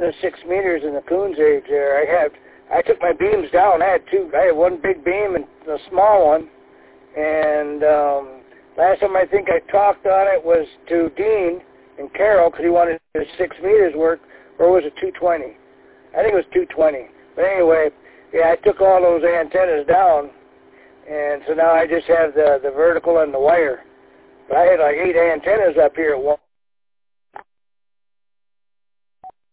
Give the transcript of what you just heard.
the 6 meters in the Coons age there. I took my beams down. I had one big beam and a small one. And last time I think I talked on it was to Dean and Carol because he wanted the 6 meters work, or was it 220? I think it was 220. But anyway, yeah, I took all those antennas down, and so now I just have the vertical and the wire. But I had like 8 antennas up here at once.